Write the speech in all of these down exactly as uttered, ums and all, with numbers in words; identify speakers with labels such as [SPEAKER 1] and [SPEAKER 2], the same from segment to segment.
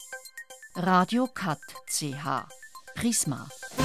[SPEAKER 1] Radio Cut C H Prisma.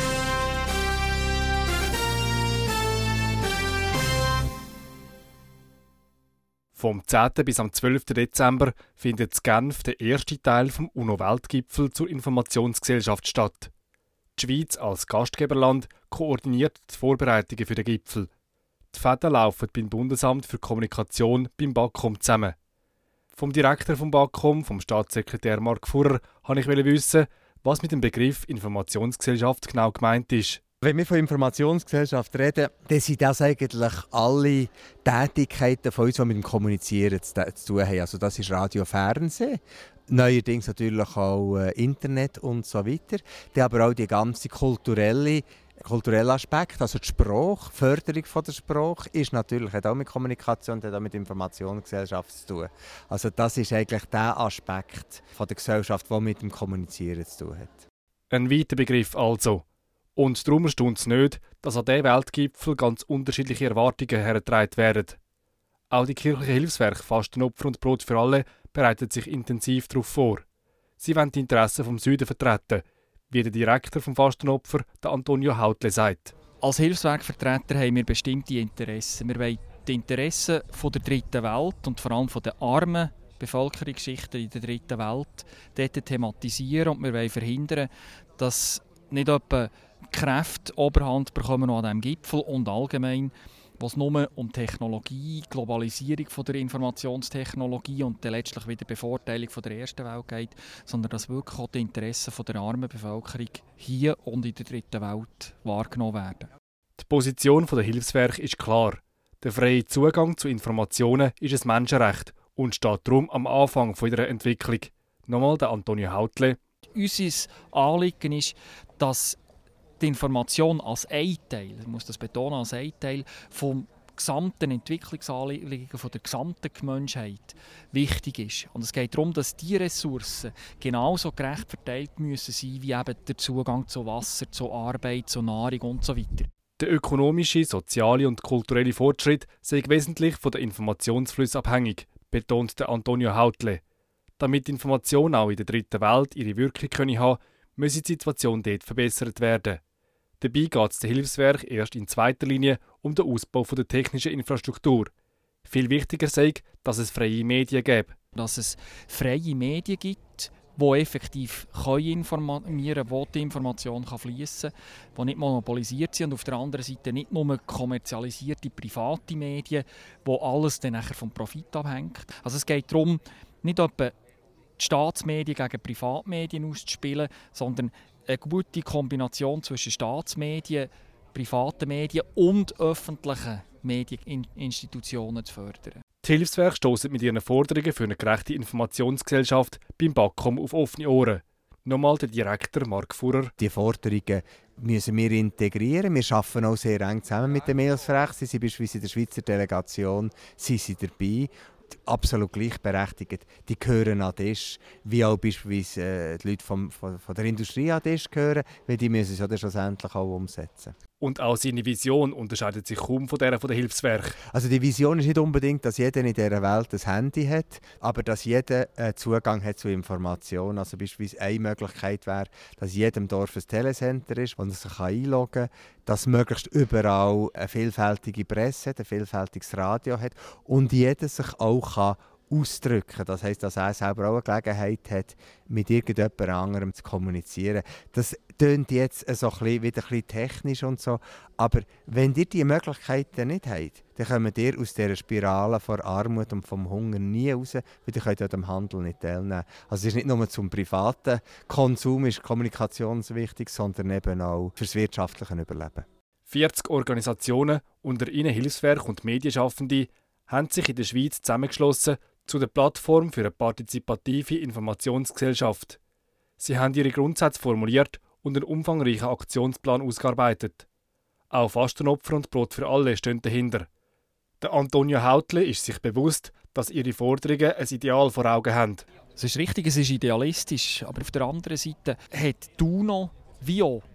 [SPEAKER 2] Vom zehnten bis am zwölften Dezember findet in Genf der erste Teil vom UNO-Weltgipfel zur Informationsgesellschaft statt. Die Schweiz als Gastgeberland koordiniert die Vorbereitungen für den Gipfel. Die Fäden laufen beim Bundesamt für Kommunikation beim BAKOM zusammen. Vom Direktor vom BAKOM, vom Staatssekretär Mark Furrer, wollte ich wissen, was mit dem Begriff Informationsgesellschaft genau gemeint ist.
[SPEAKER 3] Wenn wir von Informationsgesellschaft reden, dann sind das eigentlich alle Tätigkeiten von uns, die mit dem Kommunizieren zu, zu tun haben. Also das ist Radio, Fernsehen, neuerdings natürlich auch äh, Internet und so weiter. Dann aber auch die ganze kulturelle, kulturelle Aspekt, also die Sprache, die Förderung von der Sprache, ist natürlich hat auch mit Kommunikation, hat auch mit Informationsgesellschaft zu tun. Also das ist eigentlich der Aspekt von der Gesellschaft, der mit dem Kommunizieren zu tun hat.
[SPEAKER 2] Ein weiter Begriff also. Und darum erstaunt es nicht, dass an diesem Weltgipfel ganz unterschiedliche Erwartungen hergetragen werden. Auch die kirchliche Hilfswerke Fastenopfer und Brot für alle bereitet sich intensiv darauf vor. Sie wollen die Interessen vom Süden vertreten, wie der Direktor vom Fastenopfer, der Antonio Hautle, sagt.
[SPEAKER 4] Als Hilfswerkvertreter haben wir bestimmte Interessen. Wir wollen die Interessen von der dritten Welt und vor allem von den armen Bevölkerungsschichten in der dritten Welt dort thematisieren und wir wollen verhindern, dass nicht etwa Kräfte Oberhand bekommen an diesem Gipfel und allgemein, was nur um Technologie, Globalisierung von der Informationstechnologie und dann letztlich wieder Bevorteilung von der ersten Welt geht, sondern dass wirklich auch die Interessen von der armen Bevölkerung hier und in der dritten Welt wahrgenommen werden.
[SPEAKER 2] Die Position der Hilfswerke ist klar. Der freie Zugang zu Informationen ist ein Menschenrecht und steht darum am Anfang ihrer Entwicklung. Nochmal der Antonio Hautle.
[SPEAKER 4] Unser Anliegen ist, dass die Information als ein Teil, ich muss das betonen, als ein Teil vom gesamten Entwicklungsanliegen von der gesamten Menschheit wichtig ist. Und es geht darum, dass diese Ressourcen genauso gerecht verteilt müssen sein, wie eben der Zugang zu Wasser, zu Arbeit, zu Nahrung und so weiter.
[SPEAKER 2] Der ökonomische, soziale und kulturelle Fortschritt sei wesentlich von den Informationsflüssen abhängig, betont der Antonio Hautle. Damit die Information auch in der dritten Welt ihre Wirkung können haben, müsse die Situation dort verbessert werden. Dabei geht es den Hilfswerken erst in zweiter Linie um den Ausbau der technischen Infrastruktur. Viel wichtiger sei, dass es freie Medien gäbe.
[SPEAKER 4] Dass es freie Medien gibt, die effektiv informieren können, wo die Information fließen kann, die nicht monopolisiert sind und auf der anderen Seite nicht nur kommerzialisierte private Medien, wo alles dann nachher vom Profit abhängt. Also es geht darum, nicht etwa die Staatsmedien gegen Privatmedien auszuspielen, sondern eine gute Kombination zwischen Staatsmedien, privaten Medien und öffentlichen Medieninstitutionen zu fördern.
[SPEAKER 2] Die Hilfswerke stossen mit ihren Forderungen für eine gerechte Informationsgesellschaft beim BAKOM auf offene Ohren. Nochmal der Direktor Mark Furrer.
[SPEAKER 3] Die Forderungen müssen wir integrieren. Wir arbeiten auch sehr eng zusammen mit den Hilfswerken. Sie sind beispielsweise in der Schweizer Delegation sind sie dabei. Absolut gleichberechtigt. Die gehören an den Tisch, wie auch beispielsweise die Leute vom, von, von der Industrie an den Tisch gehören, weil die müssen es ja dann schlussendlich auch umsetzen.
[SPEAKER 2] Und auch seine Vision unterscheidet sich kaum von der der Hilfswerke.
[SPEAKER 3] Also die Vision ist nicht unbedingt, dass jeder in dieser Welt ein Handy hat, aber dass jeder Zugang hat zu Informationen. Also beispielsweise eine Möglichkeit wäre, dass in jedem Dorf ein Telecenter ist, wo man sich einloggen kann, dass möglichst überall eine vielfältige Presse hat, ein vielfältiges Radio hat und jeder sich auch kann ausdrücken. Das heisst, dass er selber auch eine Gelegenheit hat, mit irgendjemand anderem zu kommunizieren. Das klingt jetzt so ein bisschen, wieder ein bisschen technisch und so, aber wenn ihr diese Möglichkeiten nicht habt, dann kommt ihr aus dieser Spirale von Armut und vom Hunger nie raus, weil ihr könnt ja am Handel nicht teilnehmen. Also es ist nicht nur zum privaten Konsum ist Kommunikation wichtig, sondern eben auch fürs wirtschaftliche Überleben.
[SPEAKER 2] vierzig Organisationen, unter ihnen Hilfswerke und Medienschaffende, haben sich in der Schweiz zusammengeschlossen zu der Plattform für eine partizipative Informationsgesellschaft. Sie haben ihre Grundsätze formuliert und einen umfangreichen Aktionsplan ausgearbeitet. Auch Fastenopfer und Brot für alle stehen dahinter. Der Antonio Hautle ist sich bewusst, dass ihre Forderungen ein Ideal vor Augen haben.
[SPEAKER 4] Es ist richtig, es ist idealistisch, aber auf der anderen Seite hat die UNO wie auch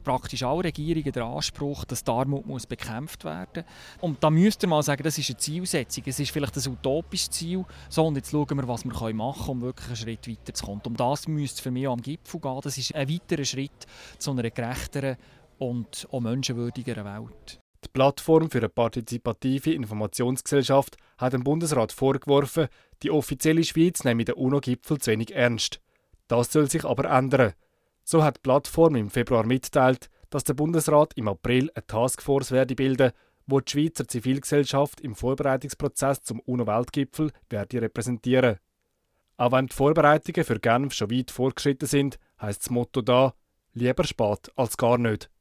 [SPEAKER 4] praktisch alle Regierungen den Anspruch, dass die Armut muss bekämpft werden muss. Und da müsst ihr mal sagen, das ist eine Zielsetzung. Es ist vielleicht ein utopisches Ziel, so, und jetzt schauen wir, was wir machen können, um wirklich einen Schritt weiterzukommen. Um das müsste es für mich auch am Gipfel gehen. Das ist ein weiterer Schritt zu einer gerechteren und auch menschenwürdigeren Welt.
[SPEAKER 2] Die Plattform für eine partizipative Informationsgesellschaft hat dem Bundesrat vorgeworfen, die offizielle Schweiz nehme den UNO-Gipfel zu wenig ernst. Das soll sich aber ändern. So hat die Plattform im Februar mitgeteilt, dass der Bundesrat im April eine Taskforce werde bilden, wo die Schweizer Zivilgesellschaft im Vorbereitungsprozess zum UNO-Weltgipfel werde repräsentieren. Auch wenn die Vorbereitungen für Genf schon weit fortgeschritten sind, heisst das Motto da: lieber spät als gar nicht.